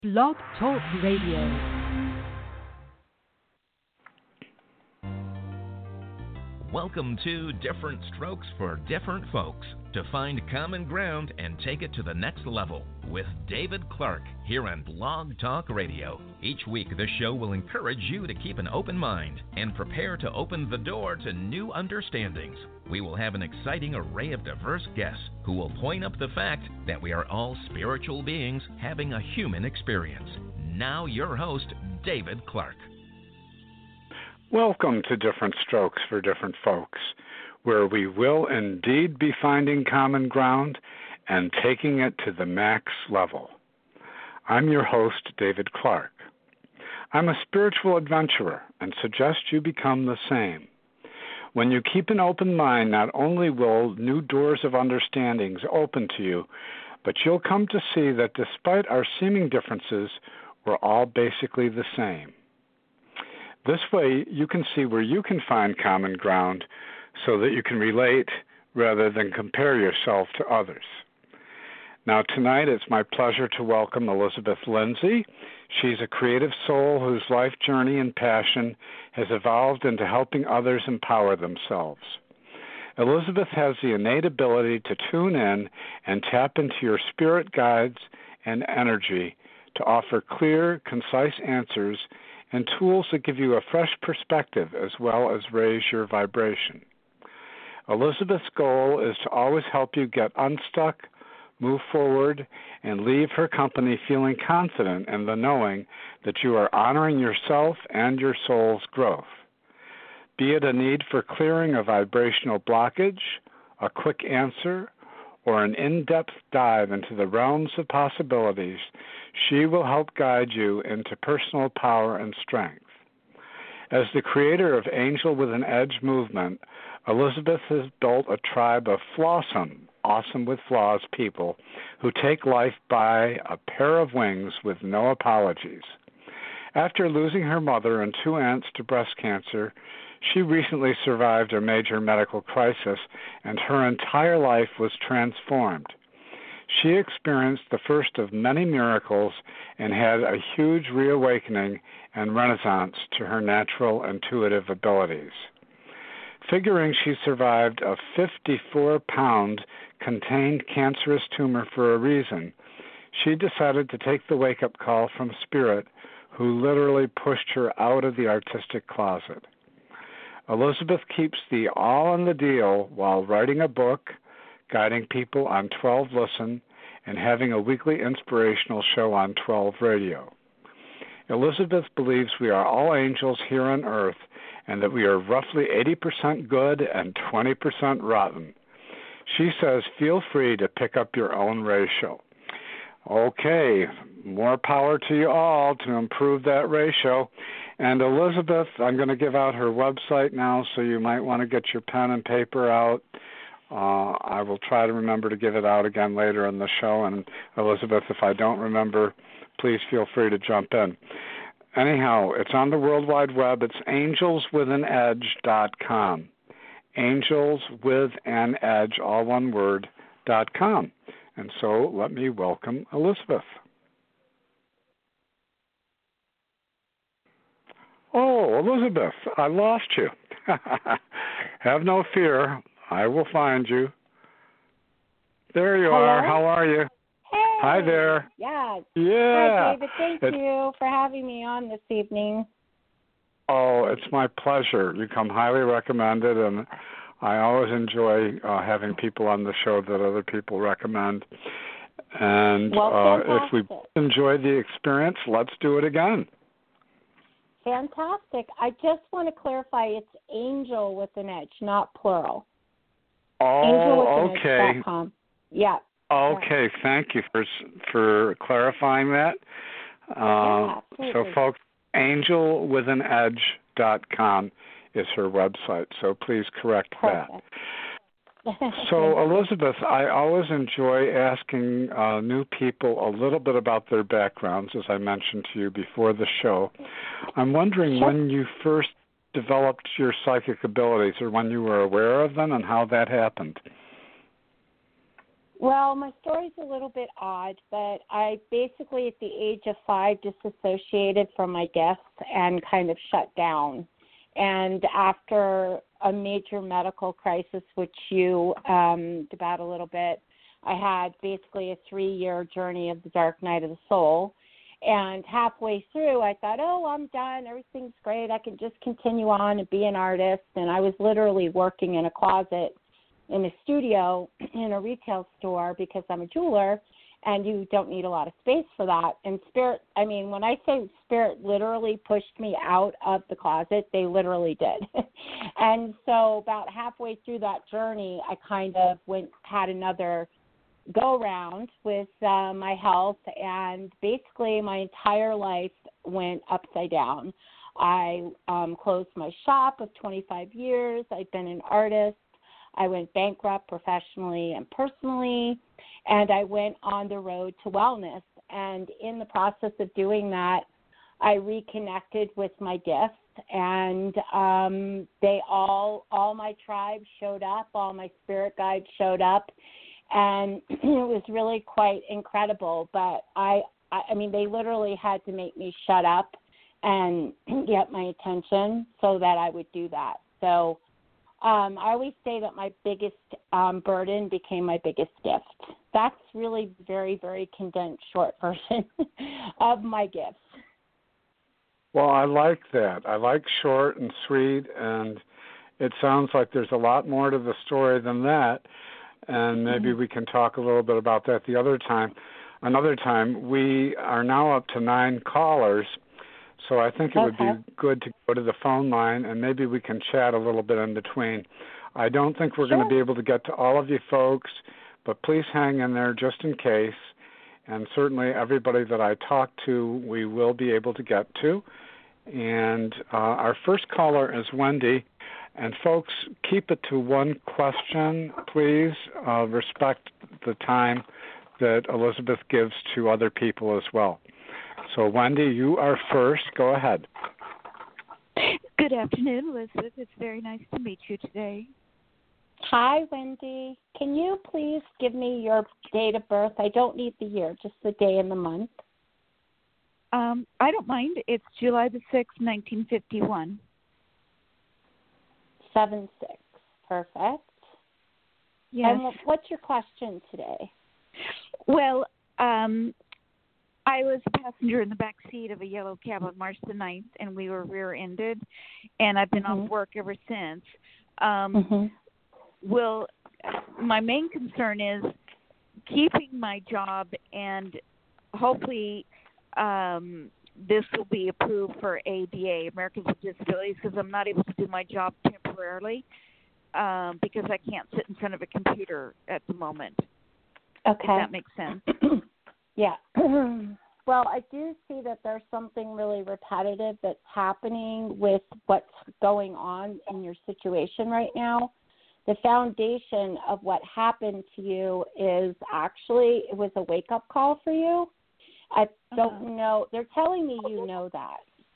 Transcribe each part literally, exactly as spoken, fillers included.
Blog Talk Radio. Welcome to Different Strokes for Different Folks, to find common ground and take it to the next level with David Clark here on Blog Talk Radio. Each week, the show will encourage you to keep an open mind and prepare to open the door to new understandings. We will have an exciting array of diverse guests who will point up the fact that we are all spiritual beings having a human experience. Now your host, David Clark. Welcome to Different Strokes for Different Folks, where we will indeed be finding common ground and taking it to the max level. I'm your host, David Clark. I'm a spiritual adventurer and suggest you become the same. When you keep an open mind, not only will new doors of understandings open to you, but you'll come to see that despite our seeming differences, we're all basically the same. This way, you can see where you can find common ground so that you can relate rather than compare yourself to others. Now, tonight, it's my pleasure to welcome Elizabeth Lindsay. She's a creative soul whose life journey and passion has evolved into helping others empower themselves. Elizabeth has the innate ability to tune in and tap into your spirit guides and energy to offer clear, concise answers and tools that give you a fresh perspective as well as raise your vibration. Elizabeth's goal is to always help you get unstuck, move forward, and leave her company feeling confident in the knowing that you are honoring yourself and your soul's growth. Be it a need for clearing a vibrational blockage, a quick answer, or an in-depth dive into the realms of possibilities, she will help guide you into personal power and strength. As the creator of Angel with an Edge movement, Elizabeth has built a tribe of flawsome, awesome with flaws people who take life by a pair of wings with no apologies. After losing her mother and two aunts to breast cancer, she recently survived a major medical crisis, and her entire life was transformed. She experienced the first of many miracles and had a huge reawakening and renaissance to her natural intuitive abilities. Figuring she survived a fifty-four pound contained cancerous tumor for a reason, she decided to take the wake-up call from Spirit, who literally pushed her out of the artistic closet. Elizabeth keeps the all in the deal while writing a book, guiding people on twelve Listen, and having a weekly inspirational show on twelve Radio. Elizabeth believes we are all angels here on earth and that we are roughly eighty percent good and twenty percent rotten. She says feel free to pick up your own ratio. Okay, more power to you all to improve that ratio. And Elizabeth, I'm going to give out her website now, so you might want to get your pen and paper out. Uh, I will try to remember to give it out again later in the show. And Elizabeth, if I don't remember, please feel free to jump in. Anyhow, it's on the World Wide Web. It's angels with an edge dot com. Angels with an edge, all one word, dot com. And so let me welcome Elizabeth. Oh, Elizabeth, I lost you. Have no fear. I will find you. There you Hello? are. How are you? Hey. Hi there. Yeah. Yeah. Hi, David. Thank it, you for having me on this evening. Oh, it's my pleasure. You come highly recommended, and I always enjoy uh, having people on the show that other people recommend. And well, uh, if we enjoy the experience, let's do it again. Fantastic. I just want to clarify it's angel with an edge, not plural. Oh, okay. Edge dot com. Yeah. Okay, yeah. thank you for for clarifying that. Yeah, Uh, so, folks, angel with an edge dot com is her website, so please correct Perfect. that. So, Elizabeth, I always enjoy asking uh, new people a little bit about their backgrounds, as I mentioned to you before the show. I'm wondering sure. when you first developed your psychic abilities, or when you were aware of them, and how that happened. Well, my story's a little bit odd, but I basically at the age of five disassociated from my gifts and kind of shut down. And after a major medical crisis, which you um, about a little bit, I had basically a three-year journey of the dark night of the soul. And halfway through, I thought, oh, I'm done. Everything's great. I can just continue on and be an artist. And I was literally working in a closet in a studio in a retail store because I'm a jeweler, and you don't need a lot of space for that. And Spirit, I mean, when I say Spirit literally pushed me out of the closet, they literally did. And so about halfway through that journey, I kind of went had another go around with uh, my health, and basically my entire life went upside down. I um, closed my shop of twenty-five years. I've been an artist. I went bankrupt professionally and personally, and I went on the road to wellness. And in the process of doing that, I reconnected with my gifts, and um, they all, all my tribe showed up, all my spirit guides showed up, and it was really quite incredible. But I, I mean, they literally had to make me shut up and get my attention so that I would do that. So um, I always say that my biggest um, burden became my biggest gift. That's really very, very condensed, short version of my gifts. Well, I like that. I like short and sweet, and it sounds like there's a lot more to the story than that. And maybe mm-hmm. we can talk a little bit about that the other time. Another time, we are now up to nine callers, so I think it okay. would be good to go to the phone line, and maybe we can chat a little bit in between. I don't think we're sure. going to be able to get to all of you folks, but please hang in there just in case. And certainly everybody that I talk to, we will be able to get to. And uh, our first caller is Wendy. And folks, keep it to one question, please. Uh, respect the time that Elizabeth gives to other people as well. So, Wendy, you are first. Go ahead. Good afternoon, Elizabeth. It's very nice to meet you today. Hi, Wendy. Can you please give me your date of birth? I don't need the year, just the day and the month. Um, I don't mind. It's July the sixth, nineteen fifty-one. seven six. Perfect. Yes. And what's your question today? Well, um, I was a passenger in the back seat of a yellow cab on March the ninth, and we were rear-ended, and I've been mm-hmm. off work ever since. Um, mm-hmm. Well, my main concern is keeping my job, and hopefully um, this will be approved for A D A, Americans with Disabilities, because I'm not able to do my job temporarily um, because I can't sit in front of a computer at the moment. Okay. If that makes sense. Yeah. Well, I do see that there's something really repetitive that's happening with what's going on in your situation right now. The foundation of what happened to you is actually, it was a wake-up call for you. I don't uh-huh. know. They're telling me you know that.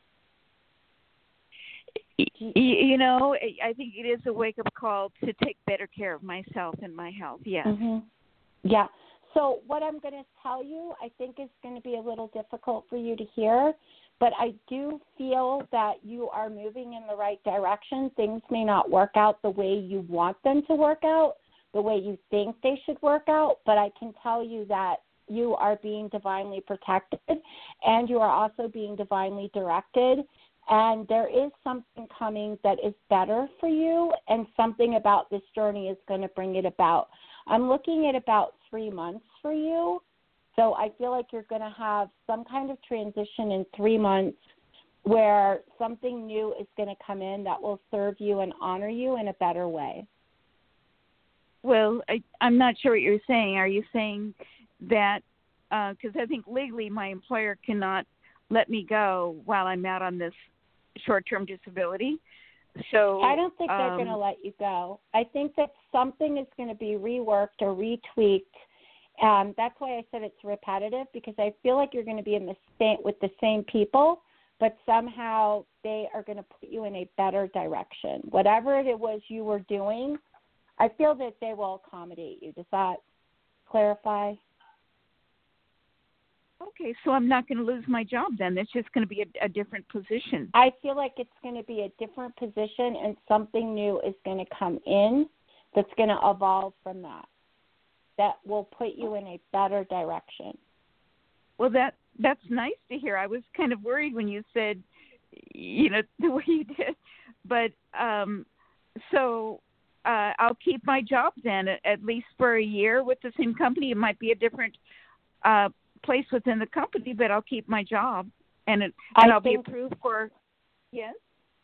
You, you know, I think it is a wake-up call to take better care of myself and my health, yes. Mm-hmm. Yeah. So what I'm going to tell you, I think is going to be a little difficult for you to hear, but I do feel that you are moving in the right direction. Things may not work out the way you want them to work out, the way you think they should work out, but I can tell you that you are being divinely protected, and you are also being divinely directed, and there is something coming that is better for you, and something about this journey is going to bring it about. I'm looking at about three months for you, so I feel like you're going to have some kind of transition in three months where something new is going to come in that will serve you and honor you in a better way. Well, I, I'm not sure what you're saying. Are you saying that, because uh, I think legally my employer cannot let me go while I'm out on this short-term disability? So I don't think they're um, going to let you go. I think that something is going to be reworked or retweaked. Um, that's why I said it's repetitive, because I feel like you're going to be in the same, with the same people, but somehow they are going to put you in a better direction. Whatever it was you were doing, I feel that they will accommodate you. Does that clarify? Okay, so I'm not going to lose my job then. It's just going to be a, a different position. I feel like it's going to be a different position, and something new is going to come in that's going to evolve from that. That will put you in a better direction. Well, that that's nice to hear. I was kind of worried when you said, you know, the way you did. But um, so uh, I'll keep my job then, at, at least for a year with the same company. It might be a different uh place within the company, but I'll keep my job, and it, and I'll be approved for. Yes.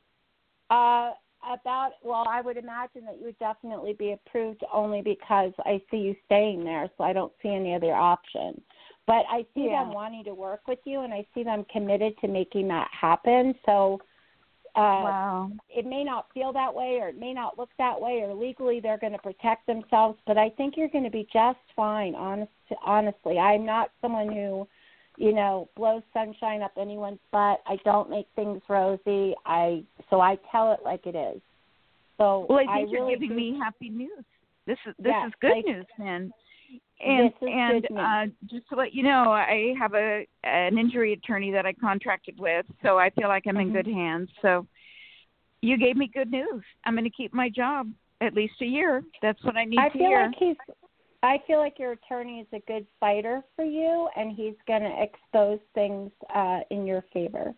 Uh, about well, I would imagine that you would definitely be approved only because I see you staying there, so I don't see any other option. But I see Yeah. them wanting to work with you, and I see them committed to making that happen. So. Uh, Wow. It may not feel that way, or it may not look that way, or legally they're going to protect themselves, but I think you're going to be just fine, honest, honestly. I'm not someone who, you know, blows sunshine up anyone's butt. I don't make things rosy. I So I tell it like it is. So Well, I think I you're really giving do, me happy news. This is this yes, is good like, news, then. And this is and good news. uh, just to let you know, I have a an injury attorney that I contracted with, so I feel like I'm Mm-hmm. in good hands. So you gave me good news. I'm going to keep my job at least a year. That's what I need I to feel hear. like he's. I feel like your attorney is a good fighter for you, and he's going to expose things uh, in your favor.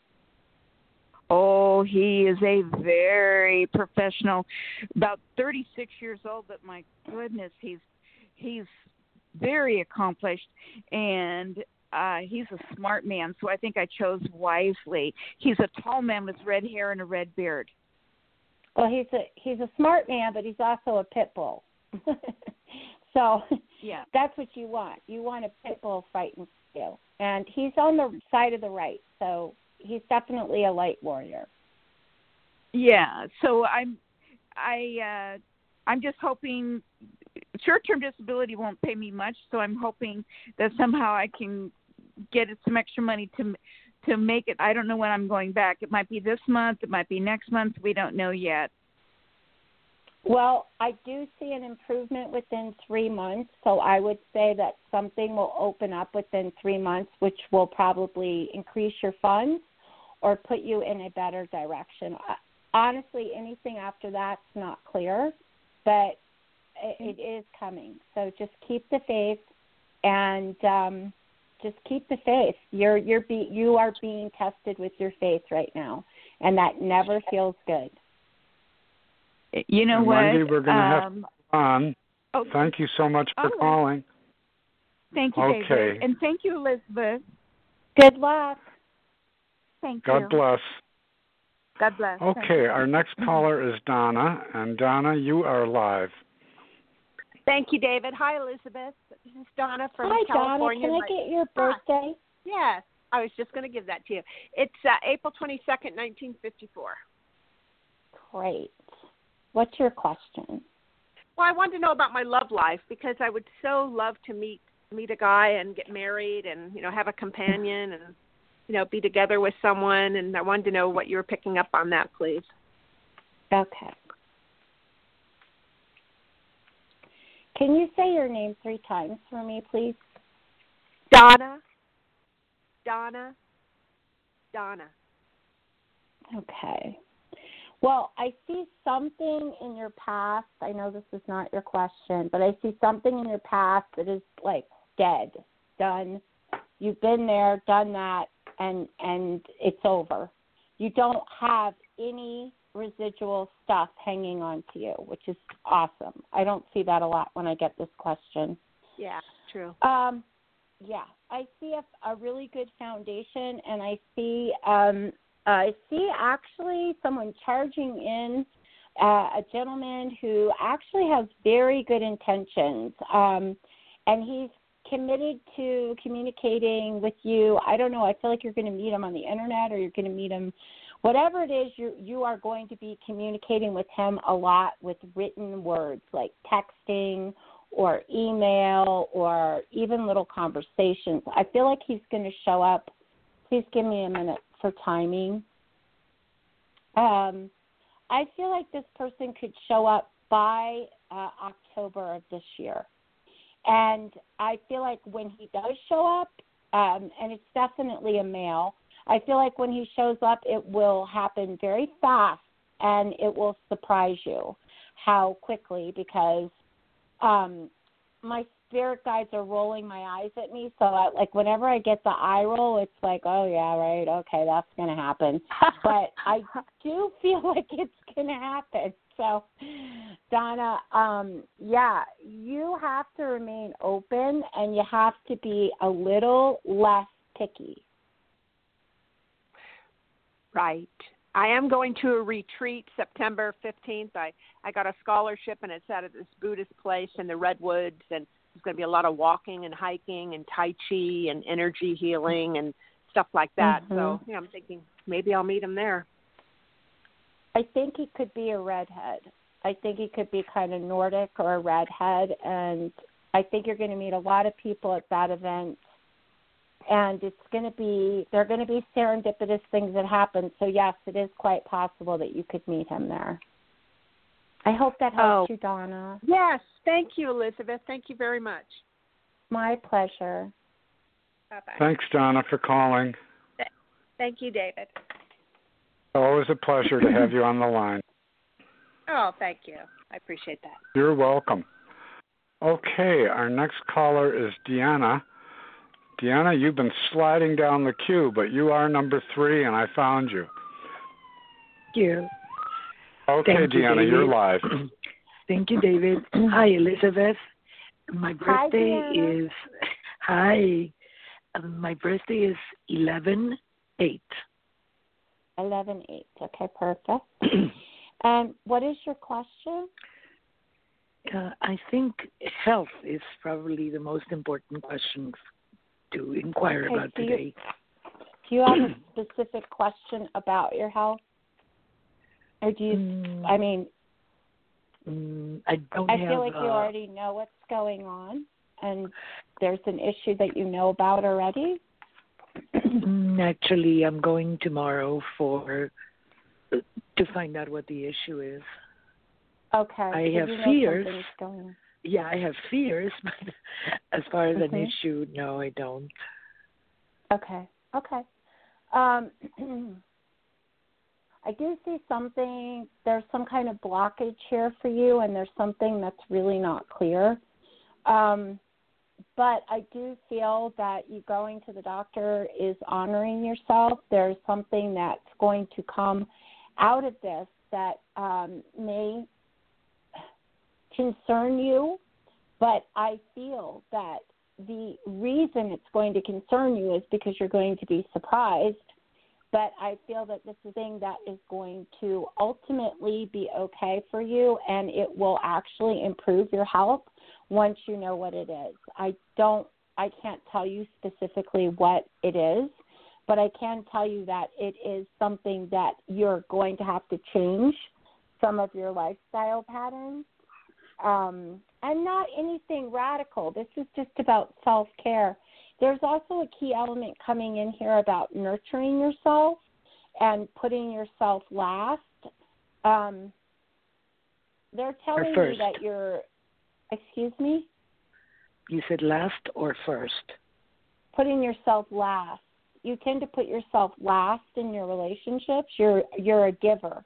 Oh, he is a very professional, about thirty-six years old, but my goodness, he's he's very accomplished, and uh, he's a smart man, so I think I chose wisely. He's a tall man with red hair and a red beard. Well, he's a he's a smart man, but he's also a pit bull. So Yeah. that's what you want. You want a pit bull fighting for you, and he's on the side of the right, so he's definitely a light warrior. Yeah, so I'm I uh, I'm just hoping short-term disability won't pay me much, so I'm hoping that somehow I can get some extra money to to make it. I don't know when I'm going back. It might be this month. It might be next month. We don't know yet. Well, I do see an improvement within three months, so I would say that something will open up within three months, which will probably increase your funds or put you in a better direction. Honestly, anything after that's not clear, but it, it is coming. So just keep the faith, and um, just keep the faith. You're you're be, you are being tested with your faith right now, and that never feels good. You know and what? Wendy, we're going to have um, to move on. okay. Thank you so much for All right. calling. Thank you, Okay. David. And thank you, Elizabeth. Good luck. Thank God you. bless. God bless. Thank Okay, you. our next caller is Donna, and Donna, you are live. Thank you, David. Hi, Elizabeth. This is Donna from Hi, California. Donna. Can I get your birthday? Yes, I was just going to give that to you. It's uh, April twenty-second, nineteen fifty-four. Great. What's your question? Well, I wanted to know about my love life because I would so love to meet meet a guy and get married and, you know, have a companion and, you know, be together with someone. And I wanted to know what you were picking up on that, please. Okay. Can you say your name three times for me, please? Donna, Donna, Donna. Okay. Well, I see something in your past. I know this is not your question, but I see something in your past that is like dead, done. You've been there, done that, and and it's over. You don't have any residual stuff hanging on to you, which is awesome. I don't see that a lot when I get this question. Yeah, true. Um, yeah, I see a, a really good foundation, and I see um, I see actually someone charging in uh, a gentleman who actually has very good intentions, um, and he's committed to communicating with you. I don't know. I feel like you're going to meet him on the internet, or you're going to meet him. Whatever it is, you you are going to be communicating with him a lot with written words, like texting or email or even little conversations. I feel like he's going to show up. Please give me a minute for timing. Um, I feel like this person could show up by uh, October of this year. And I feel like when he does show up, um, and it's definitely a male, I feel like when he shows up, it will happen very fast, and it will surprise you how quickly, because um, my spirit guides are rolling my eyes at me. So, I, like, whenever I get the eye roll, it's like, oh, yeah, right, okay, that's going to happen. But I do feel like it's going to happen. So, Donna, um, yeah, you have to remain open, and you have to be a little less picky. Right. I am going to a retreat September fifteenth. I, I got a scholarship, and it's at this Buddhist place in the Redwoods, and there's going to be a lot of walking and hiking and Tai Chi and energy healing and stuff like that. Mm-hmm. So, you know, I'm thinking maybe I'll meet him there. I think he could be a redhead. I think he could be kind of Nordic or a redhead, and I think you're going to meet a lot of people at that event. And it's going to be, there are going to be serendipitous things that happen. So, yes, it is quite possible that you could meet him there. I hope that helps oh. you, Donna. Yes. Thank you, Elizabeth. Thank you very much. My pleasure. Bye-bye. Thanks, Donna, for calling. Thank you, David. Always a pleasure to have you on the line. Oh, thank you. I appreciate that. You're welcome. Okay, our next caller is Deanna. Deanna, you've been sliding down the queue, but you are number three, and I found you. Thank you. Okay, Thank Deanna, you, you're live. Thank you, David. Hi, Elizabeth. My birthday hi, is, hi, um, my birthday is eleven eight. eleven eight. Okay, perfect. And what is your question? Uh, I think health is probably the most important question to inquire okay, about do today. You, do you have a specific question about your health? Or do you, mm, I mean, mm, I don't I have, feel like uh, you already know what's going on, and there's an issue that you know about already? Actually, I'm going tomorrow for to find out what the issue is. Okay. I so have you know fears. Going on. Yeah, I have fears, but as far as mm-hmm. an issue, no, I don't. Okay. Okay. Um, I do see something. There's some kind of blockage here for you, and there's something that's really not clear. Um, But I do feel that you going to the doctor is honoring yourself. There's something that's going to come out of this that um, may concern you, but I feel that the reason it's going to concern you is because you're going to be surprised. But I feel that this is a thing that is going to ultimately be okay for you, and it will actually improve your health once you know what it is. I don't, I can't tell you specifically what it is, but I can tell you that it is something that you're going to have to change some of your lifestyle patterns. Um, and not anything radical. This is just about self-care. There's also a key element coming in here about nurturing yourself and putting yourself last. Um, they're telling you that you're, excuse me? You said last or first? Putting yourself last. You tend to put yourself last in your relationships. You're you're a giver.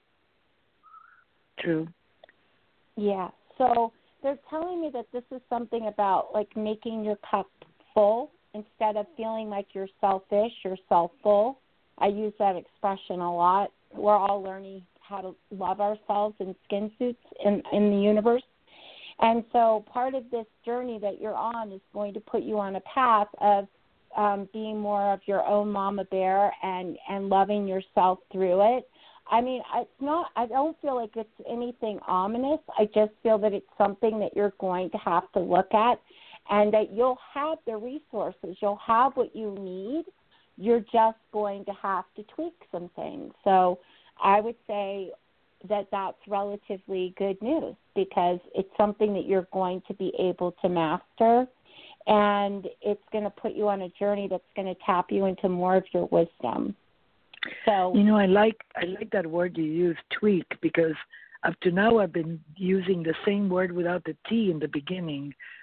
True. Yeah. So they're telling me that this is something about like making your cup full instead of feeling like you're selfish or self-full. I use that expression a lot. We're all learning how to love ourselves in skin suits in, in the universe. And so part of this journey that you're on is going to put you on a path of um, being more of your own mama bear and, and loving yourself through it. I mean, it's not, I don't feel like it's anything ominous. I just feel that it's something that you're going to have to look at and that you'll have the resources. You'll have what you need. You're just going to have to tweak some things. So I would say that that's relatively good news because it's something that you're going to be able to master, and it's going to put you on a journey that's going to tap you into more of your wisdom. So you know, I like I like that word you use, tweak, because up to now I've been using the same word without the T in the beginning.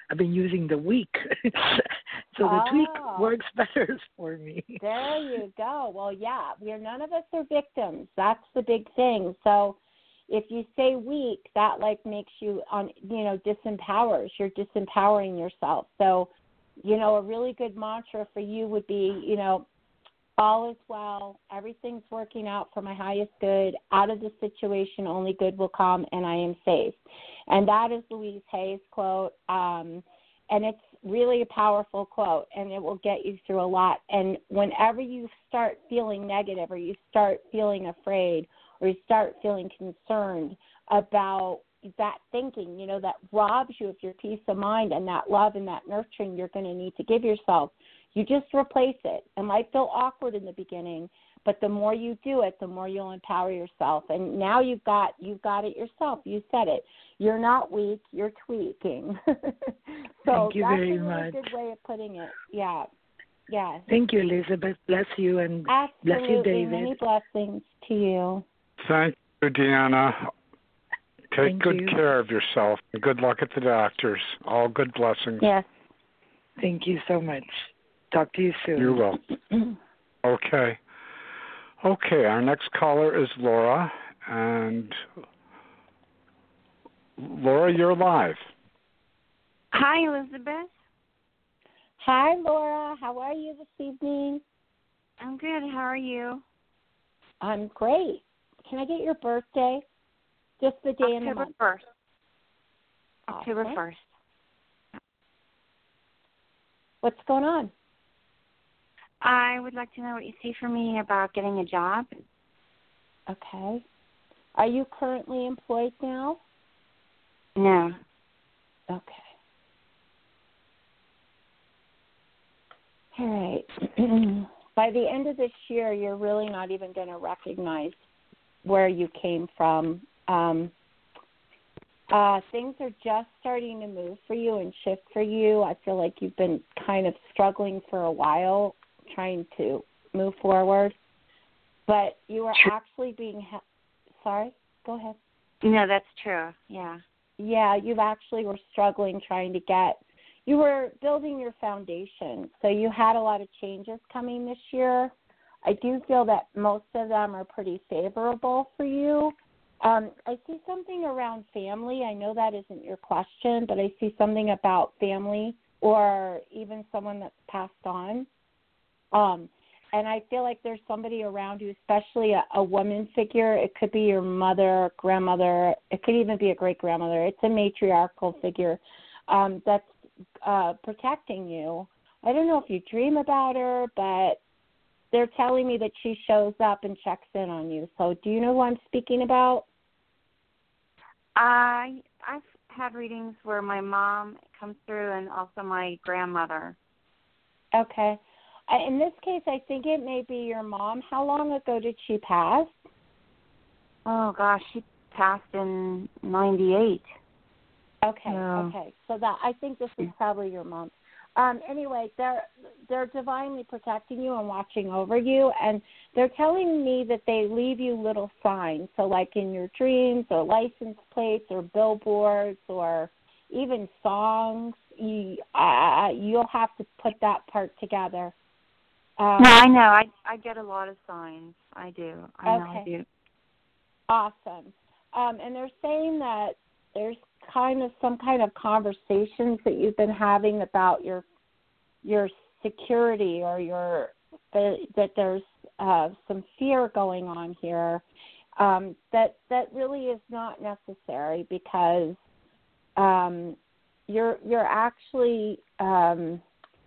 I've been using the week. So the oh, tweak works better for me. There you go. Well, yeah, we're none of us are victims. That's the big thing. So if you say weak, that like makes you on you know disempowers. You're disempowering yourself. So, you know, a really good mantra for you would be, you know, all is well, everything's working out for my highest good. Out of the situation, only good will come, and I am safe. And that is Louise Hay's quote. Um, and it's really a powerful quote, and it will get you through a lot. And whenever you start feeling negative or you start feeling afraid or you start feeling concerned about that thinking, you know, that robs you of your peace of mind and that love and that nurturing you're going to need to give yourself, you just replace it. It might feel awkward in the beginning, but the more you do it, the more you'll empower yourself. And now you've got you've got it yourself. You said it. You're not weak. You're tweaking. So Thank you that's very a really much. good way of putting it. Yeah. Yeah. Thank you, Elizabeth. Bless you and bless you, Absolutely. David. Many blessings to you. Thank you, Deanna. Take Thank good you. care of yourself. And good luck at the doctors. All good blessings. Yes. Thank you so much. Talk to you soon. You're welcome. Okay. Okay, our next caller is Laura. And Laura, you're live. Hi, Elizabeth. Hi, Laura. How are you this evening? I'm good. How are you? I'm great. Can I get your birthday? Just the day and the October month. first. October Awesome. first. What's going on? I would like to know what you see for me about getting a job. Okay. Are you currently employed now? No. Okay. All right. By the end of this year, you're really not even going to recognize where you came from. Um, uh, things are just starting to move for you and shift for you. I feel like you've been kind of struggling for a while trying to move forward. But you are Sure. actually being he- – sorry? Go ahead. No, that's true. Yeah. Yeah, you actually were struggling trying to get – you were building your foundation. So you had a lot of changes coming this year. I do feel that most of them are pretty favorable for you. Um, I see something around family. I know that isn't your question, but I see something about family or even someone that's passed on. Um, and I feel like there's somebody around you, especially a, a woman figure. It could be your mother, grandmother. It could even be a great-grandmother. It's a matriarchal figure um, that's uh, protecting you. I don't know if you dream about her, but they're telling me that she shows up and checks in on you. So do you know who I'm speaking about? I I've had readings where my mom comes through and also my grandmother. Okay. I- In this case, I think it may be your mom. How long ago did she pass? Oh gosh, she passed in ninety-eight. Okay, Yeah. okay. So that I think this is probably your mom. Um, anyway, they're they're divinely protecting you and watching over you, and they're telling me that they leave you little signs. So, like in your dreams, or license plates, or billboards, or even songs. You uh, you'll have to put that part together. Um, No, I know. I I get a lot of signs. I do. I know I Okay. do. Awesome. Um, and they're saying that there's kind of some kind of conversations that you've been having about your your security or your that, that there's uh, some fear going on here um, that that really is not necessary because um, you're you're actually um,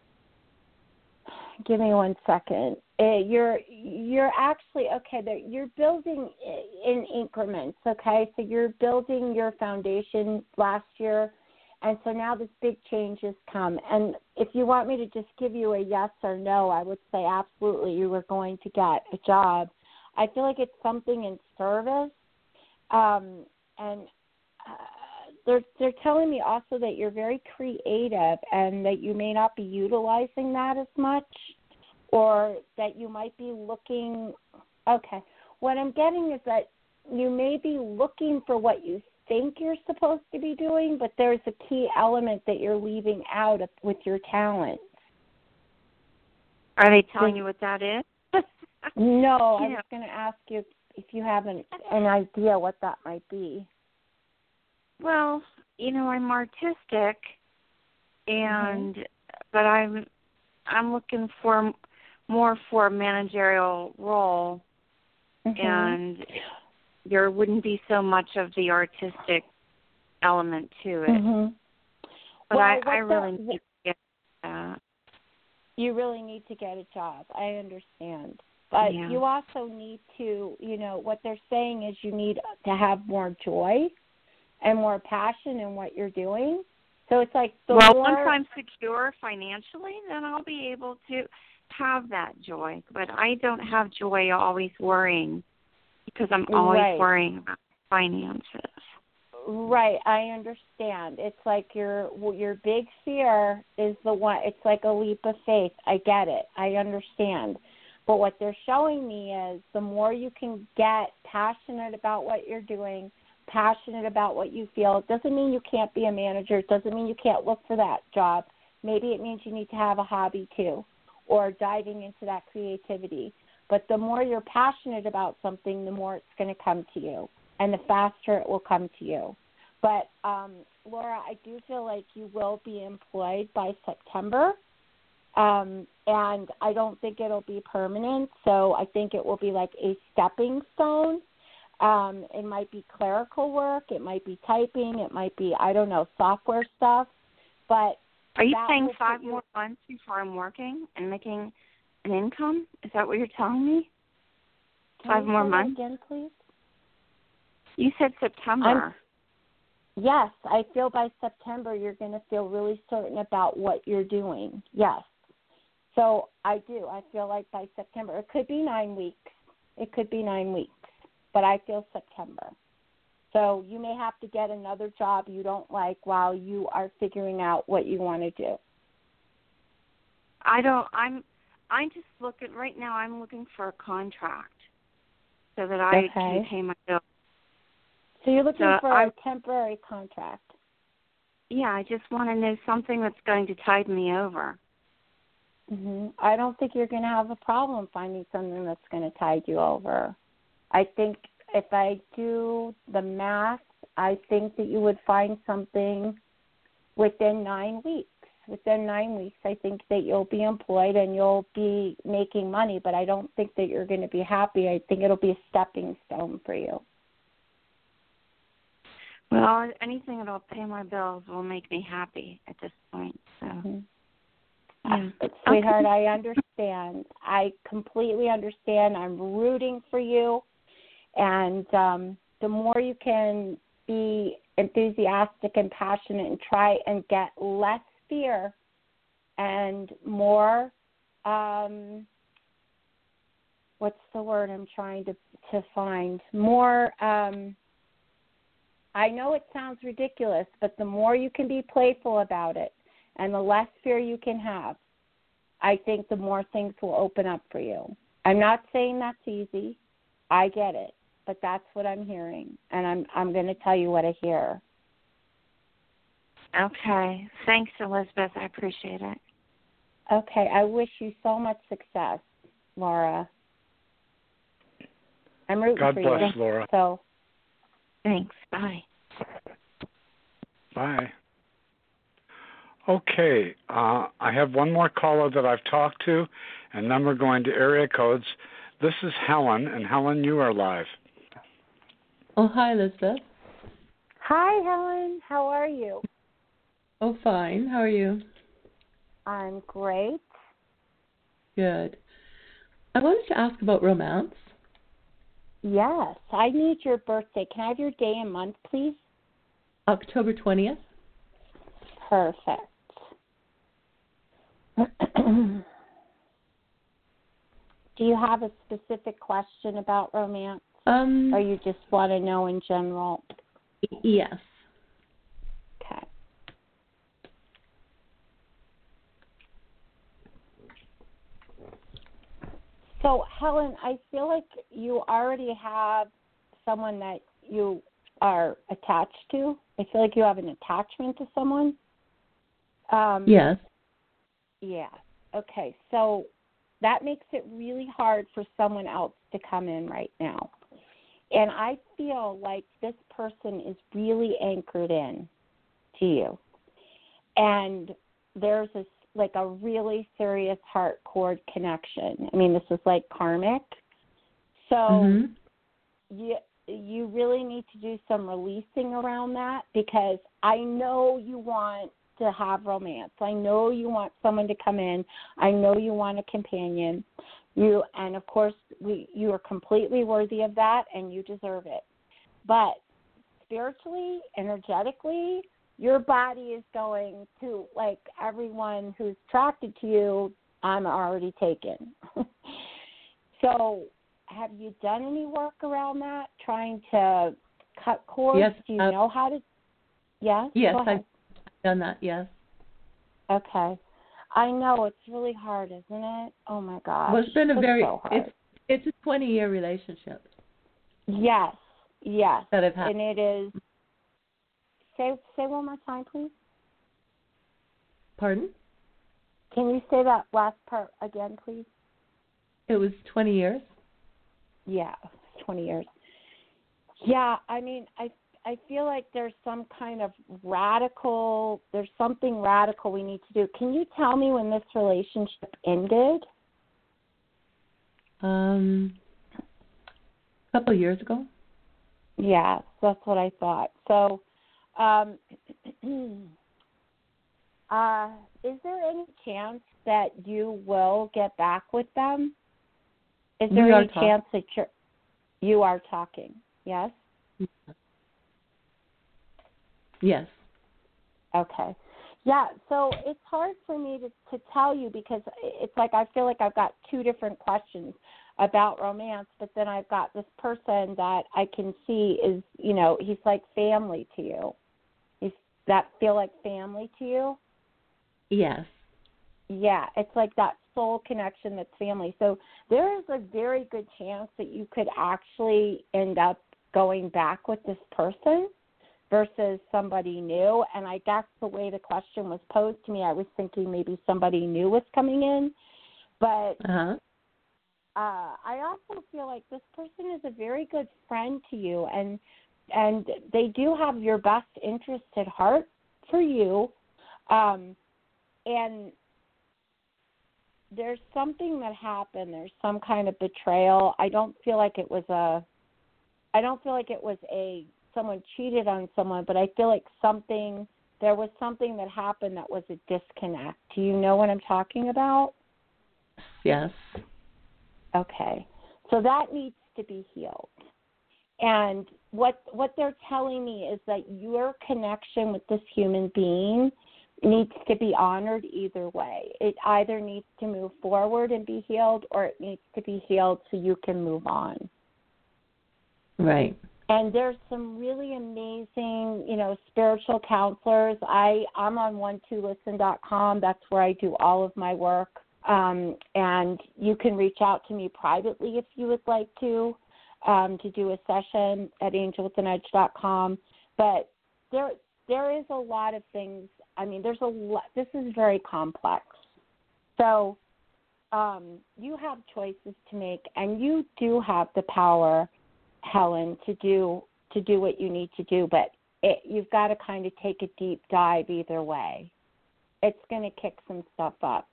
give me one second. Uh, you're you're actually okay. There, you're building in increments. Okay, so you're building your foundation last year, and so now this big change has come. And if you want me to just give you a yes or no, I would say absolutely. You were going to get a job. I feel like it's something in service, um, and uh, they're they're telling me also that you're very creative and that you may not be utilizing that as much. Or that you might be looking, okay, what I'm getting is that you may be looking for what you think you're supposed to be doing, but there's a key element that you're leaving out of, with your talents. Are they telling you what that is? No, I Yeah. was going to ask you if you have an, an idea what that might be. Well, you know, I'm artistic, and Mm-hmm. but I'm I'm looking for more for a managerial role, Mm-hmm. and there wouldn't be so much of the artistic element to it. Mm-hmm. But well, I, what I the, really need to get that. You really need to get a job. I understand. But Yeah. you also need to, you know, what they're saying is you need to have more joy and more passion in what you're doing. So it's like the well, more... once I'm secure financially, then I'll be able to have that joy. But I don't have joy always worrying because I'm always Right. worrying about finances. Right, I understand. It's like your your big fear is the one. It's like a leap of faith. I get it. I understand. But what they're showing me is the more you can get passionate about what you're doing, passionate about what you feel. It doesn't mean you can't be a manager. It doesn't mean you can't look for that job. Maybe it means you need to have a hobby too, or diving into that creativity. But the more you're passionate about something, the more it's going to come to you, and the faster it will come to you. But, um, Laura, I do feel like you will be employed by September, um, and I don't think it'll be permanent, so I think it will be like a stepping stone. Um, it might be clerical work. It might be typing. It might be, I don't know, software stuff. But are you that saying will five put you- more months before I'm working and making an income? Is that what you're telling me? Can Five you more say that months? again, please? You said September. I'm- Yes, I feel by September you're going to feel really certain about what you're doing. Yes. So I do. I feel like by September, it could be nine weeks. It could be nine weeks, but I feel September. So you may have to get another job you don't like while you are figuring out what you want to do. I don't. I'm. I'm just looking right now. I'm looking for a contract so that I Okay. can pay my bills. So you're looking So for I'm- a temporary contract. Yeah, I just want to know something that's going to tide me over. hmm I don't think you're going to have a problem finding something that's going to tide you over. I think if I do the math, I think that you would find something within nine weeks. Within nine weeks, I think that you'll be employed and you'll be making money, but I don't think that you're going to be happy. I think it'll be a stepping stone for you. Well, anything that'll pay my bills will make me happy at this point. So, Mm-hmm. yeah. Sweetheart, Okay. I understand. I completely understand. I'm rooting for you. And um, the more you can be enthusiastic and passionate and try and get less fear and more, um, what's the word I'm trying to, to find? More, um, I know it sounds ridiculous, but the more you can be playful about it and the less fear you can have, I think the more things will open up for you. I'm not saying that's easy. I get it, but that's what I'm hearing, and I'm I'm going to tell you what I hear. Okay. Thanks, Elizabeth. I appreciate it. Okay, I wish you so much success, Laura. I'm rooting God for bless, you. Laura. So, Thanks. Bye. Bye. Okay, uh, I have one more caller that I've talked to, and then we're going to area codes. This is Helen, and Helen, you are live. Oh, hi, Elizabeth. hi, Helen. How are you? Oh, fine. How are you? I'm great. Good. I wanted to ask about romance. Yes, I need your birthday. Can I have your day and month, please? October twentieth. Perfect. Do you have a specific question about romance, Um, or you just want to know in general? yes. Okay. So, Helen, I feel like you already have someone that you are attached to. I feel like you have an attachment to someone. Um, Yes. Yeah. Okay. So that makes it really hard for someone else to come in right now. And I feel like this person is really anchored in to you. And there's this, like a really serious heart cord connection. I mean, this is like karmic. So Mm-hmm. you, you really need to do some releasing around that, because I know you want to have romance. I know you want someone to come in. I know you want a companion. You and of course we you are completely worthy of that, and you deserve it. But spiritually, energetically, your body is going to, like, everyone who's attracted to you, I'm already taken. So have you done any work around that, trying to cut cords? Yes. Do you uh, know how to? Yes? Yes, Go ahead. I've done that, yes. Okay. I know, it's really hard, isn't it? Oh, my gosh. Well, it's been a It's very, so hard. it's, it's a twenty-year relationship Yes, yes. that I've had. And it is, say, say one more time, please. Pardon? Can you say that last part again, please? It was twenty years. Yeah, twenty years. Yeah, I mean, I I feel like there's some kind of radical, there's something radical we need to do. Can you tell me when this relationship ended? Um, a couple of years ago. Yeah, that's what I thought. So, um, uh, is there any chance that you will get back with them? Is there We are any talking. chance that you're, you are talking? Yes? Yes. Okay. Yeah, so it's hard for me to, to tell you, because it's like I feel like I've got two different questions about romance, but then I've got this person that I can see is, you know, he's like family to you. He's that feel like family to you? Yes. Yeah, it's like that soul connection that's family. So there is a very good chance that you could actually end up going back with this person versus somebody new. And I guess the way the question was posed to me, I was thinking maybe somebody new was coming in. But Uh-huh. uh, I also feel like this person is a very good friend to you, and and they do have your best interest at heart for you. Um, and there's something that happened. There's some kind of betrayal. I don't feel like it was a, I don't feel like it was a, someone cheated on someone, but I feel like something, there was something that happened that was a disconnect. Do you know what I'm talking about? Yes. Okay. So that needs to be healed. And what what they're telling me is that your connection with this human being needs to be honored either way. It either needs to move forward and be healed, or it needs to be healed so you can move on. Right. And there's some really amazing, you know, spiritual counselors. I, I'm on one two listen dot com. That's where I do all of my work. Um, and you can reach out to me privately if you would like to, um, to do a session at angel with the nudge dot com. But there there is a lot of things. I mean, there's a lot. This is very complex. So um, you have choices to make, and you do have the power, Helen, to do to do what you need to do. But it, you've got to kind of take a deep dive either way. It's going to kick some stuff up.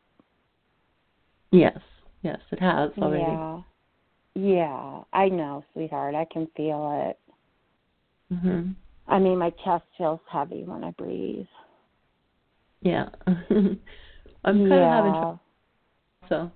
Yes. Yes, it has already. Yeah. Yeah, I know, sweetheart. I can feel it. Mm-hmm. I mean, my chest feels heavy when I breathe. Yeah. I'm kind yeah. of having trouble. So.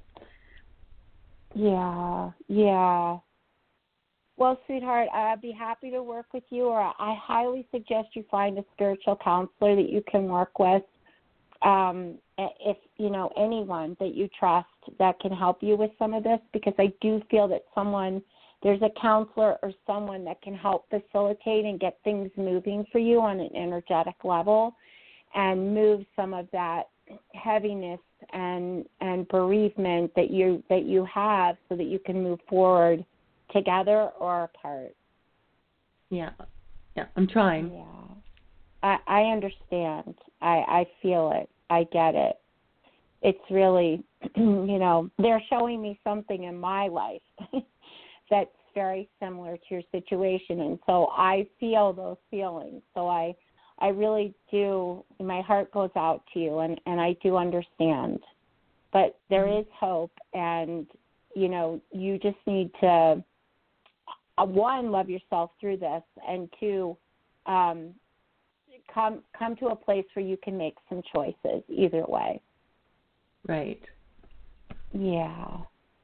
Yeah, yeah. Well, sweetheart, I'd be happy to work with you, or I highly suggest you find a spiritual counselor that you can work with. Um, if, you know, anyone that you trust that can help you with some of this, because I do feel that someone, there's a counselor or someone that can help facilitate and get things moving for you on an energetic level and move some of that heaviness and and bereavement that you that you have so that you can move forward together or apart. Yeah. Yeah, I'm trying. Yeah. I I understand. I I feel it. I get it. It's really, you know, they're showing me something in my life that's very similar to your situation, and so I feel those feelings. So I I really do, my heart goes out to you, and, and I do understand. But there mm-hmm. is hope, and, you know, you just need to, uh, one, love yourself through this, and two, um, come come to a place where you can make some choices either way. Right. Yeah.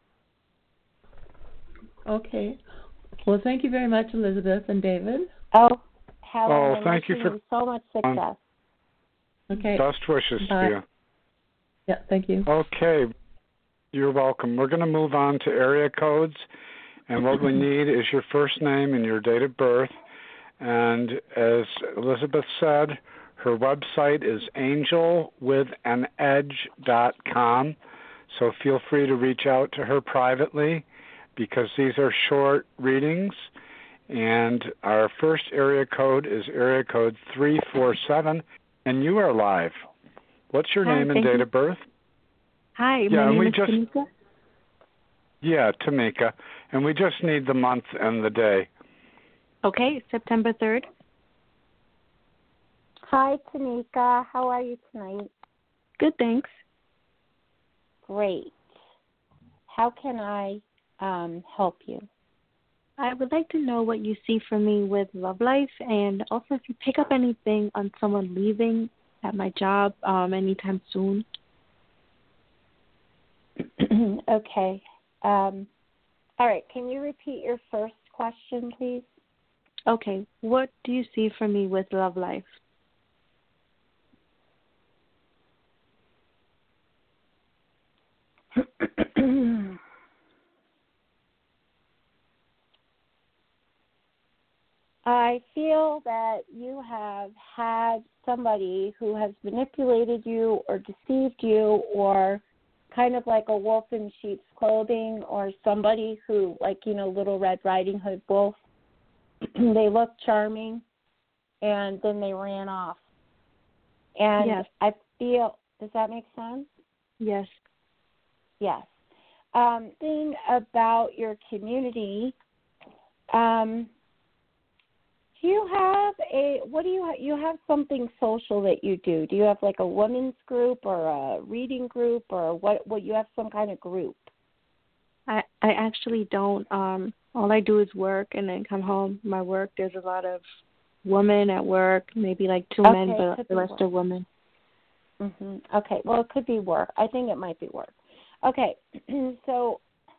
Okay. Well, thank you very much, Elizabeth and David. Oh, Helen, oh, I'm thank you wishing for you so much success. Okay. Best wishes Bye. to you. Yeah, thank you. Okay. You're welcome. We're going to move on to area codes, and what we need is your first name and your date of birth. And as Elizabeth said, her website is angel with an edge dot com, so feel free to reach out to her privately because these are short readings. And our first area code is area code three four seven, and you are live. What's your Hi, name and date you. of birth? Hi, yeah, my and name we is just, Tamika. Yeah, Tamika. And we just need the month and the day. Okay, September third. Hi, Tamika. How are you tonight? Good, thanks. Great. How can I um, help you? I would like to know what you see for me with love life, and also if you pick up anything on someone leaving at my job um, anytime soon. Okay. Um, all right. Can you repeat your first question, please? Okay. What do you see for me with love life? I feel that you have had somebody who has manipulated you or deceived you, or kind of like a wolf in sheep's clothing, or somebody who, like, you know, Little Red Riding Hood wolf. They look charming, and then they ran off. And yes. I feel, does that make sense? Yes. Yes. Um, thing about your community, um, do you have a, what do you, you have something social that you do? Do you have like a women's group or a reading group, or what, what you have some kind of group? I, I actually don't. Um, all I do is work and then come home. My work, there's a lot of women at work, maybe like two okay, men, but the rest work. are women. Mm-hmm. Okay, well, it could be work. I think it might be work. Okay, so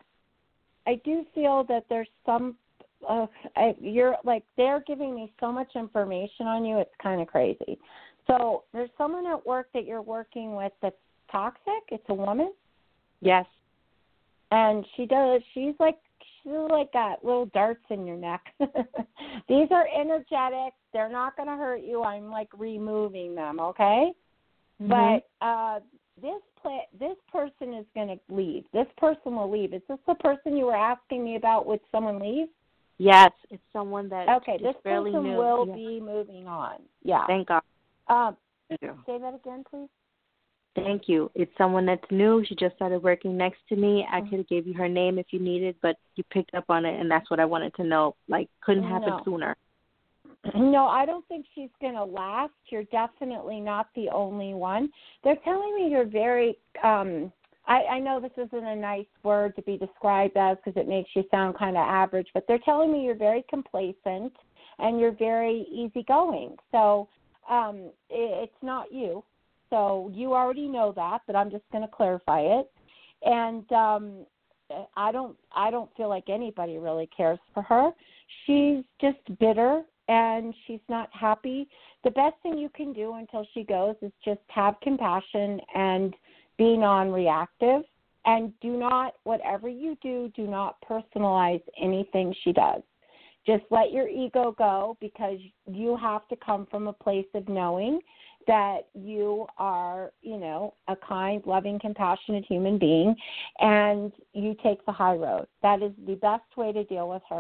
I do feel that there's some, uh, I, you're like, they're giving me so much information on you, it's kind of crazy. So there's someone at work that you're working with that's toxic. It's a woman. Yes. And she does, she's like, she's like got little darts in your neck. These are energetic. They're not going to hurt you. I'm like removing them, okay? Mm-hmm. But uh, this play, this person is going to leave. This person will leave. Is this the person you were asking me about? Would someone leave? Yes, it's someone that okay, this fairly person new. will yeah. be moving on. Yeah. Thank God. Um, Thank you. Say that again, please. Thank you. It's someone that's new. She just started working next to me. I could have gave you her name if you needed, but you picked up on it, and that's what I wanted to know. Like, couldn't happen no. sooner. No, I don't think she's going to last. You're definitely not the only one. They're telling me you're very, um, I, I know this isn't a nice word to be described as because it makes you sound kind of average, but they're telling me you're very complacent and you're very easygoing. So um, it, it's not you. So you already know that, but I'm just going to clarify it. And um, I don't, I don't feel like anybody really cares for her. She's just bitter and she's not happy. The best thing you can do until she goes is just have compassion and be non-reactive. And do not, whatever you do, do not personalize anything she does. Just let your ego go, because you have to come from a place of knowing that you are, you know, a kind, loving, compassionate human being, and you take the high road. That is the best way to deal with her.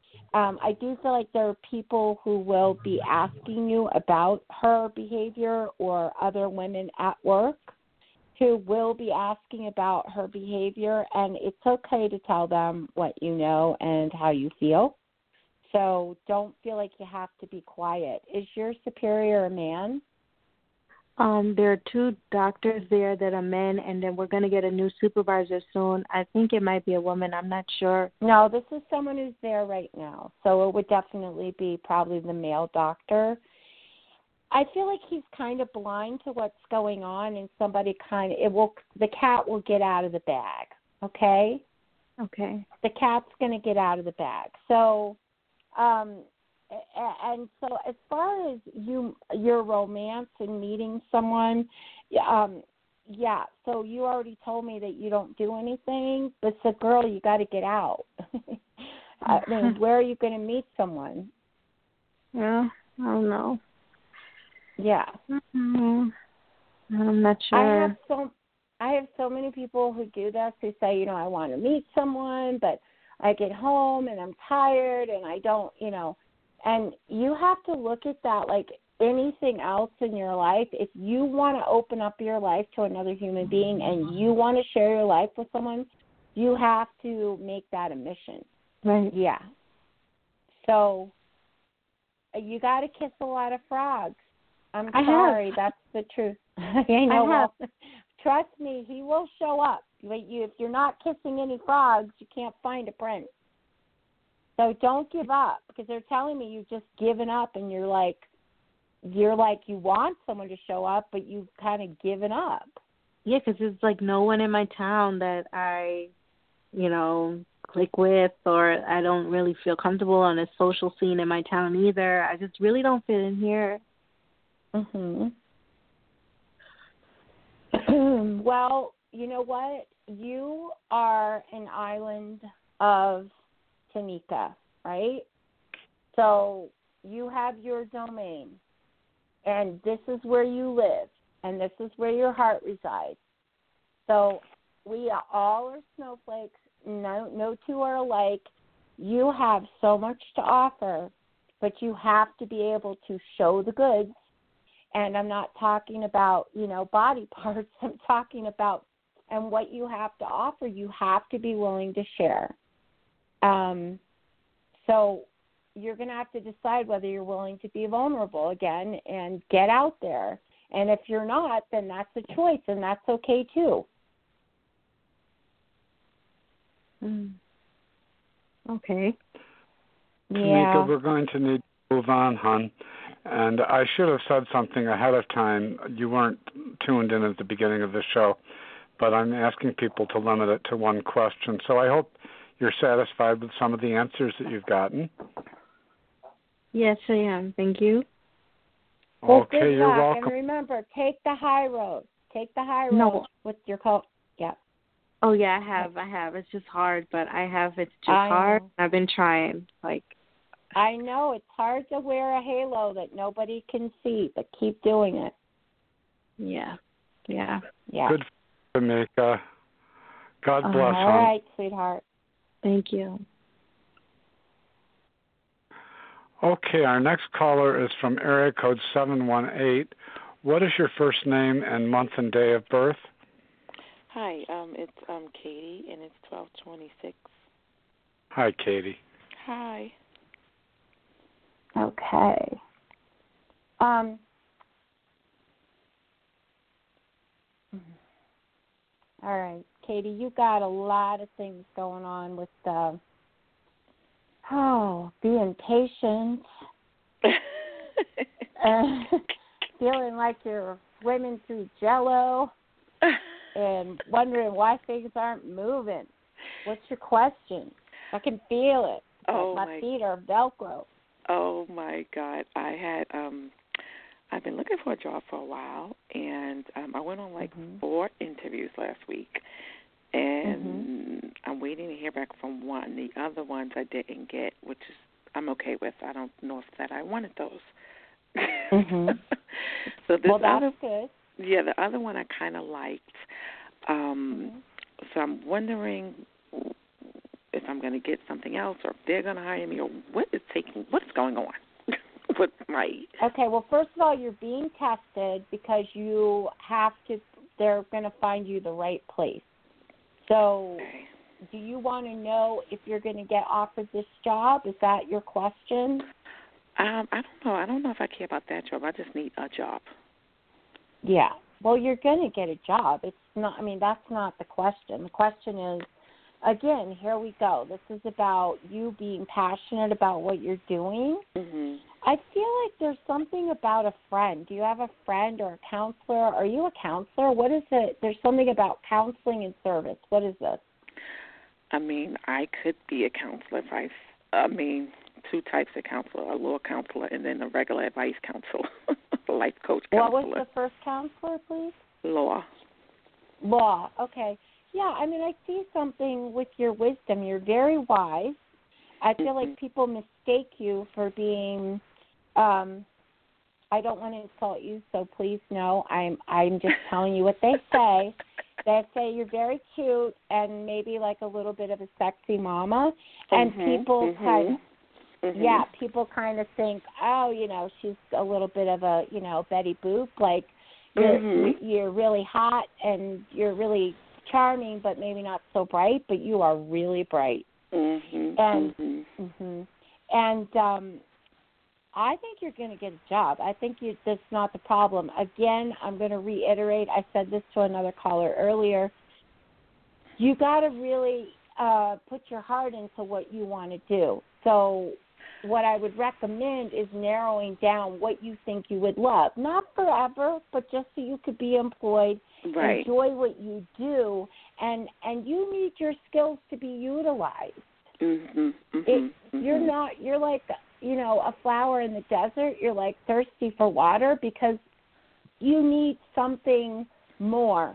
Um, I do feel like there are people who will be asking you about her behavior, or other women at work who will be asking about her behavior, and it's okay to tell them what you know and how you feel. So don't feel like you have to be quiet. Is your superior a man? Um, there are two doctors there that are men, and then we're going to get a new supervisor soon. I think it might be a woman. I'm not sure. No, this is someone who's there right now. So it would definitely be probably the male doctor. I feel like he's kind of blind to what's going on, and somebody kind of, it will, the cat will get out of the bag, okay? Okay. The cat's going to get out of the bag. So, um, and so as far as you, your romance and meeting someone, um, yeah, so you already told me that you don't do anything, but so girl, you got to get out. I mean, where are you going to meet someone? Yeah, I don't know. Yeah. Mm-hmm. I'm not sure. I have so I have so many people who do this who say, you know, I want to meet someone, but I get home and I'm tired and I don't, you know, and you have to look at that like anything else in your life. If you want to open up your life to another human being and you want to share your life with someone, you have to make that a mission. Right. Yeah. So you got to kiss a lot of frogs. I'm I sorry, have. that's the truth. I know. I have. Well, trust me, he will show up. But you, if you're not kissing any frogs, you can't find a prince. So don't give up, because they're telling me you've just given up, and you're like, you're like you want someone to show up, but you've kind of given up. Yeah, because there's like no one in my town that I, you know, click with, or I don't really feel comfortable on a social scene in my town either. I just really don't fit in here. Mhm. Well, you know what? You are an island of Tanika, right? So you have your domain, and this is where you live, and this is where your heart resides. So we all are snowflakes. No, no two are alike. You have so much to offer, but you have to be able to show the goods. And I'm not talking about, you know, body parts. I'm talking about, and what you have to offer, you have to be willing to share. Um, so you're going to have to decide whether you're willing to be vulnerable again and get out there. And if you're not, then that's a choice, and that's okay too. Mm. Okay. Tanika, Yeah. we're going to need to move on, hon. And I should have said something ahead of time. You weren't tuned in at the beginning of the show, but I'm asking people to limit it to one question. So I hope you're satisfied with some of the answers that you've gotten. Yes, I am. Thank you. Well, okay, good you're luck. welcome. And remember, take the high road. Take the high road No. with your coat. Yeah. Oh, yeah, I have. I have. It's just hard, but I have. It's just I hard. know. I've been trying. Like, I know it's hard to wear a halo that nobody can see, but keep doing it. yeah. Yeah. Yeah. Good for Tanika. God Uh, bless, All hon. right, sweetheart. Thank you. Okay, our next caller is from area code seven one eight. What is your first name and month and day of birth? Hi, um, it's um Katie, and it's twelve twenty-six. Hi, Katie. Hi. Okay. Um. All right, Katie, you got a lot of things going on with uh, oh, being patient, and feeling like you're swimming through Jello, and wondering why things aren't moving. What's your question? I can feel it. Oh, my, my feet are Velcro. Oh my God! I had um, I've been looking for a job for a while, and um, I went on like mm-hmm. four interviews last week, and mm-hmm. I'm waiting to hear back from one. The other ones I didn't get, which is I'm okay with. I don't know if that I wanted those. Mm-hmm. so this well, that's other, good. Yeah, the other one I kind of liked. Um, mm-hmm. So I'm wondering if I'm going to get something else, or if they're going to hire me, or what is taking, what's going on with my. Okay, well, first of all, you're being tested because you have to. They're going to find you the right place. So, okay. Do you want to know if you're going to get offered this job? Is that your question? Um, I don't know. I don't know if I care about that job. I just need a job. Yeah. Well, you're going to get a job. It's not. I mean, that's not the question. The question is, again, here we go. This is about you being passionate about what you're doing. Mm-hmm. I feel like there's something about a friend. Do you have a friend or a counselor? Are you a counselor? What is it? There's something about counseling and service. What is this? I mean, I could be a counselor if I, I mean, two types of counselor, a law counselor and then a regular advice counselor, a life coach counselor. What was the first counselor, please? Law. Law, okay. Yeah, I mean, I see something with your wisdom. You're very wise. I feel mm-hmm. like people mistake you for being, um, I don't want to insult you, so please no. I'm I'm just telling you what they say. They say you're very cute and maybe like a little bit of a sexy mama. And mm-hmm. people mm-hmm. kind of, mm-hmm. yeah, people kind of think, oh, you know, she's a little bit of a, you know, Betty Boop. Like, you're, mm-hmm. you're really hot and you're really charming, but maybe not so bright, but you are really bright. Mm-hmm. And mm-hmm. Mm-hmm. and um, I think you're going to get a job. I think you, that's not the problem. Again, I'm going to reiterate. I said this to another caller earlier. You got to really uh, put your heart into what you want to do. So what I would recommend is narrowing down what you think you would love. Not forever, but just so you could be employed, right. enjoy what you do, and, and you need your skills to be utilized. Mm-hmm, mm-hmm, it, mm-hmm. You're not, you're like, you know, a flower in the desert. You're like thirsty for water because you need something more.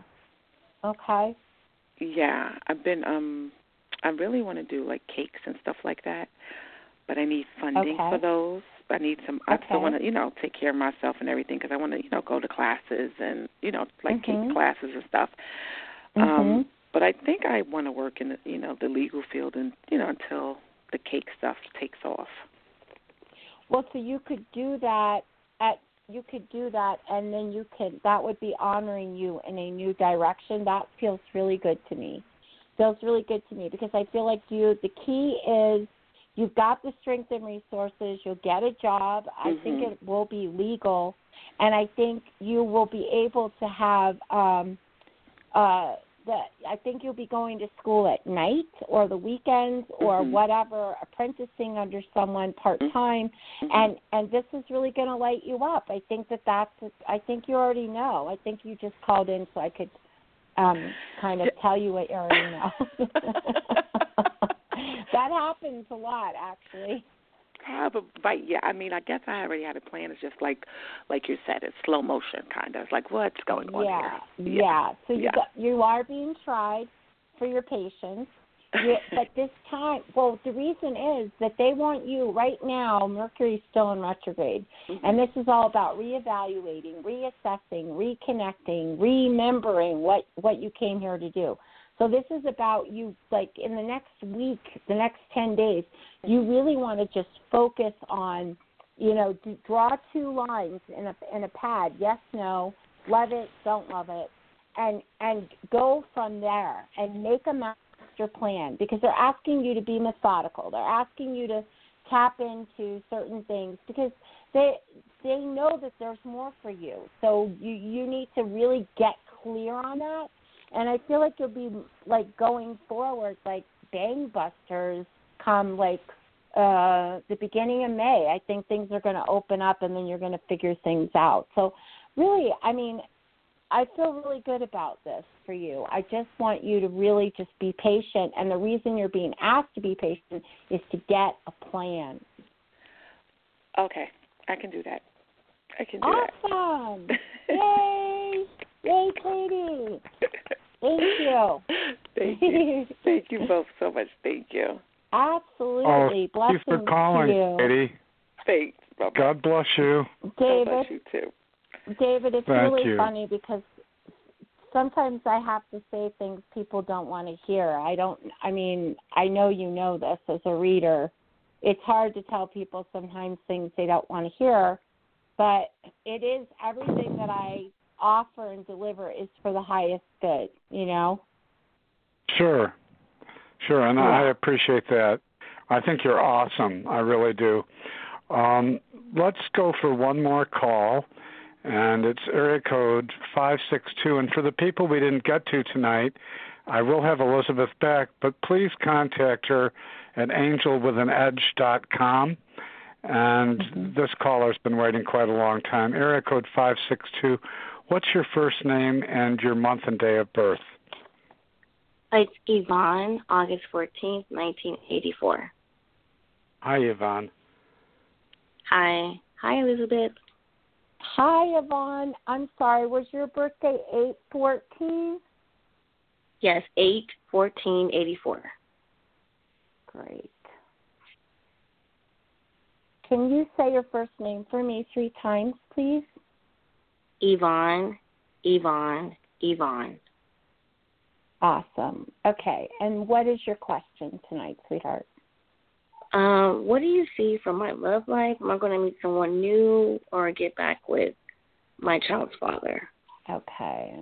Okay? Yeah, I've been, um, I really want to do like cakes and stuff like that, but I need funding okay. for those. I need some, okay. I still want to, you know, take care of myself and everything because I want to, you know, go to classes and, you know, like mm-hmm. cake classes and stuff. Mm-hmm. Um, but I think I want to work in, the, you know, the legal field and, you know, until the cake stuff takes off. Well, so you could do that at, you could do that and then you could, that would be honoring you in a new direction. That feels really good to me. Feels really good to me because I feel like you, the key is you've got the strength and resources. You'll get a job. I mm-hmm. think it will be legal. And I think you will be able to have, um, uh, the, I think you'll be going to school at night or the weekends or mm-hmm. whatever, apprenticing under someone part-time. Mm-hmm. And, and this is really going to light you up. I think that that's, I think you already know. I think you just called in so I could um, kind of tell you what you already know. That happens a lot, actually. Probably, but yeah, I mean, I guess I already had a plan. It's just like, like you said, it's slow motion kind of. It's like, what's going on yeah, here? Yeah, yeah. So you yeah. got, you are being tried for your patience. You, but this time, well, the reason is that they want you right now. Mercury's still in retrograde, mm-hmm. and this is all about reevaluating, reassessing, reconnecting, remembering what what you came here to do. So this is about you, like in the next week, the next ten days, you really want to just focus on, you know, d- draw two lines in a in a pad, yes, no, love it, don't love it, and and go from there and make a master plan because they're asking you to be methodical. They're asking you to tap into certain things because they they know that there's more for you. So you, you need to really get clear on that. And I feel like you'll be, like, going forward, like, gangbusters come, like, uh, the beginning of May. I think things are going to open up, and then you're going to figure things out. So, really, I mean, I feel really good about this for you. I just want you to really just be patient. And the reason you're being asked to be patient is to get a plan. Okay. I can do that. I can do awesome. that. Yay. Yay, Katie. Thank you. Thank you. Thank you both so much. Thank you. Absolutely. Oh, Blessings thank you for calling, to you. Katie. Thanks. Bye-bye. God bless you. David, God bless you too. David, it's Thank really you. funny because sometimes I have to say things people don't want to hear. I don't, I mean, I know you know this as a reader. It's hard to tell people sometimes things they don't want to hear, but it is everything that I offer and deliver is for the highest good, you know? Sure. Sure, and yeah. I appreciate that. I think you're awesome. I really do. Um, let's go for one more call, and it's area code five six two. And for the people we didn't get to tonight, I will have Elizabeth back, but please contact her at angel with an edge dot com. And mm-hmm. this caller's been waiting quite a long time. Area code five six two. What's your first name and your month and day of birth? It's Yvonne, August fourteenth, nineteen eighty-four. Hi, Yvonne. Hi. Hi, Elizabeth. Hi, Yvonne. I'm sorry, was your birthday eight fourteen? Yes, eight fourteen eighty-four. Great. Can you say your first name for me three times, please? Yvonne, Yvonne, Yvonne. Awesome. Okay, and what is your question tonight, sweetheart? Um, what do you see from my love life? Am I going to meet someone new or get back with my child's father? Okay.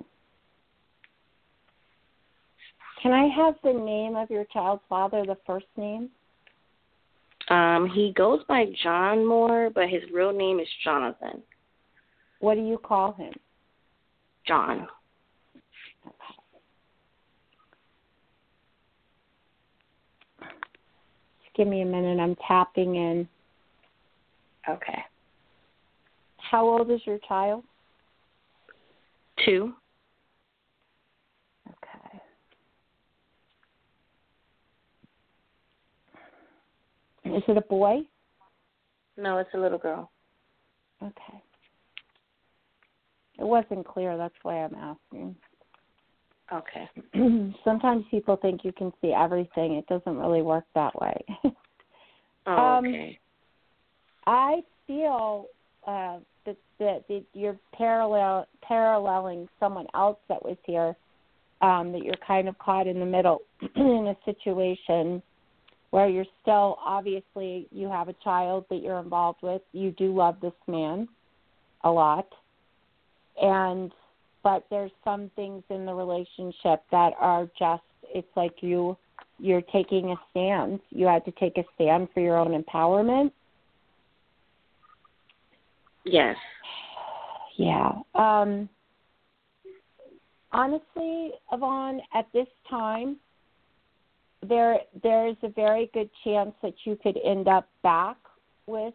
Can I have the name of your child's father, the first name? Um, he goes by John Moore, but his real name is Jonathan. What do you call him? John. Okay. Just give me a minute. I'm tapping in. Okay. How old is your child? Two. Okay. Is it a boy? No, it's a little girl. Okay. It wasn't clear. That's why I'm asking. Okay. Sometimes people think you can see everything. It doesn't really work that way. Oh, okay. Um, I feel uh, that, that, that you're parallel paralleling someone else that was here, um, that you're kind of caught in the middle in a situation where you're still, obviously, you have a child that you're involved with. You do love this man a lot. And but there's some things in the relationship that are just, it's like you, you're taking a stand. You had to take a stand for your own empowerment. Yes. Yeah. Um, honestly, Yvonne, at this time, there there is a very good chance that you could end up back with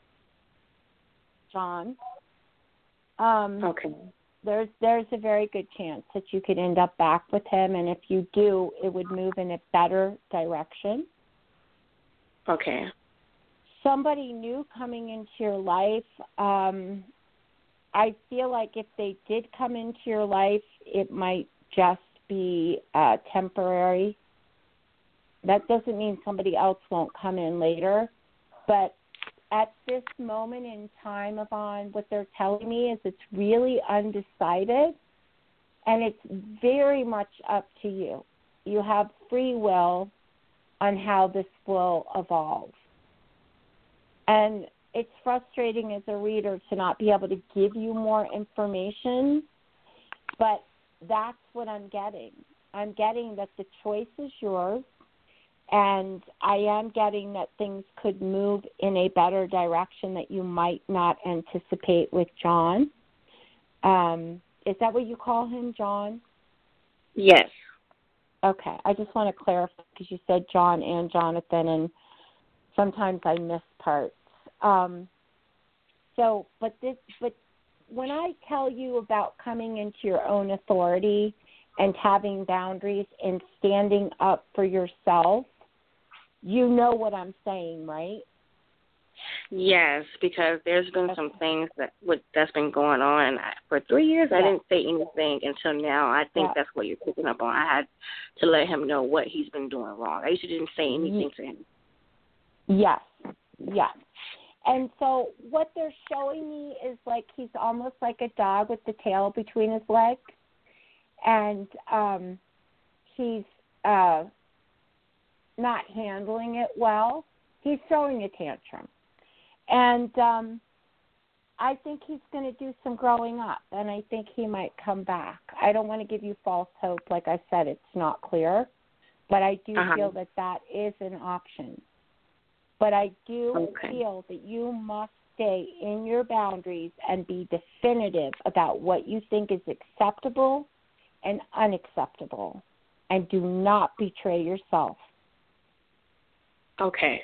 John. Um, okay. There's there's a very good chance that you could end up back with him, and if you do, it would move in a better direction. Okay. Somebody new coming into your life, um, I feel like if they did come into your life, it might just be uh, temporary. That doesn't mean somebody else won't come in later, but at this moment in time, Yvonne, what they're telling me is it's really undecided, and it's very much up to you. You have free will on how this will evolve. And it's frustrating as a reader to not be able to give you more information, but that's what I'm getting. I'm getting that the choice is yours, and I am getting that things could move in a better direction that you might not anticipate with John. Um, is that what you call him, John? Yes. Okay. I just want to clarify because you said John and Jonathan, and sometimes I miss parts. Um, so, but this, but when I tell you about coming into your own authority and having boundaries and standing up for yourself, you know what I'm saying, right? Yes, because there's been some things that what that's been going on for three years. Yeah. I didn't say anything until now. I think Yeah. that's what you're picking up on. I had to let him know what he's been doing wrong. I usually didn't say anything to him. Yes, yes. And so what they're showing me is like he's almost like a dog with the tail between his legs. and um, he's uh, not handling it well. He's throwing a tantrum. And um, I think he's going to do some growing up, and I think he might come back. I don't want to give you false hope. Like I said, it's not clear, but I do uh-huh. feel that that is an option. But I do okay. feel that you must stay in your boundaries and be definitive about what you think is acceptable and unacceptable, and do not betray yourself. Okay.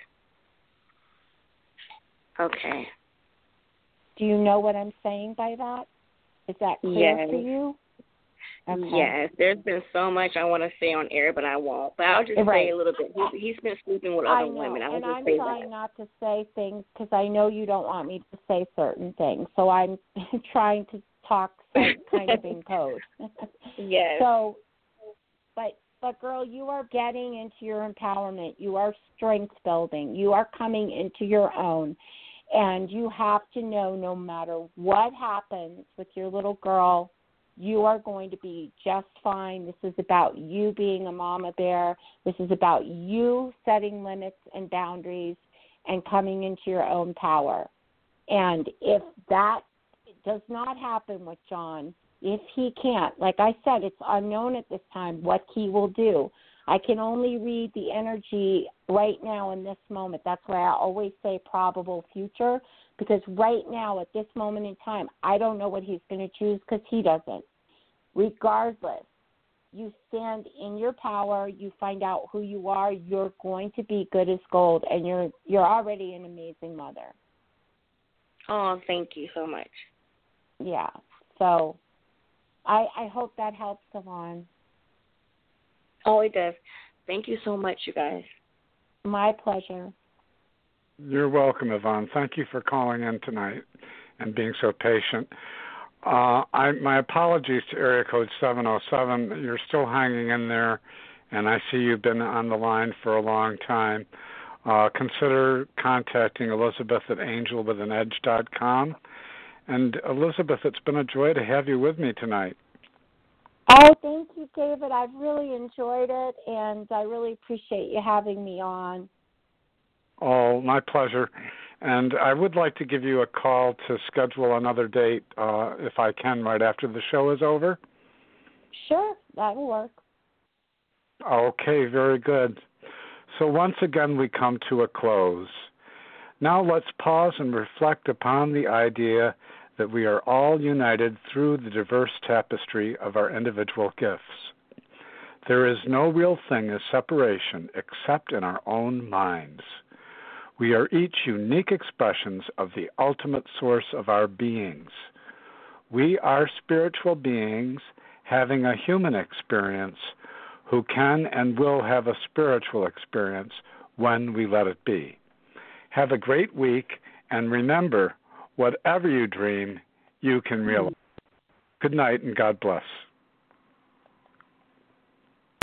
Okay. Do you know what I'm saying by that? Is that clear yes. for you? Okay. Yes. There's been so much I want to say on air, but I won't. But I'll just right. say a little bit. He, he's been sleeping with I other know, women. I'll and just I'm say trying that. not to say things because I know you don't want me to say certain things. So I'm trying to talk some kind of in code. Yes. So, but but girl, you are getting into your empowerment. You are strength building. You are coming into your own. And you have to know no matter what happens with your little girl, you are going to be just fine. This is about you being a mama bear. This is about you setting limits and boundaries and coming into your own power. And if that does not happen with John, if he can't, like I said, it's unknown at this time what he will do. I can only read the energy right now in this moment. That's why I always say probable future, because right now at this moment in time, I don't know what he's going to choose because he doesn't. Regardless, you stand in your power. You find out who you are. You're going to be good as gold, and you're you're already an amazing mother. Oh, thank you so much. Yeah. So I I hope that helps, Savon. Oh, it does. Thank you so much, you guys. My pleasure. You're welcome, Yvonne. Thank you for calling in tonight and being so patient. Uh, I, my apologies to area code seven oh seven. You're still hanging in there, and I see you've been on the line for a long time. Uh, consider contacting Elizabeth at angel with an edge dot com. And Elizabeth, it's been a joy to have you with me tonight. Oh, thank you, David. I've really enjoyed it, and I really appreciate you having me on. Oh, my pleasure. And I would like to give you a call to schedule another date, uh, if I can, right after the show is over. Sure, that'll work. Okay, very good. So once again, we come to a close. Now let's pause and reflect upon the idea that we are all united through the diverse tapestry of our individual gifts. There is no real thing as separation except in our own minds. We are each unique expressions of the ultimate source of our beings. We are spiritual beings having a human experience who can and will have a spiritual experience when we let it be. Have a great week, and remember, whatever you dream, you can realize. Good night, and God bless.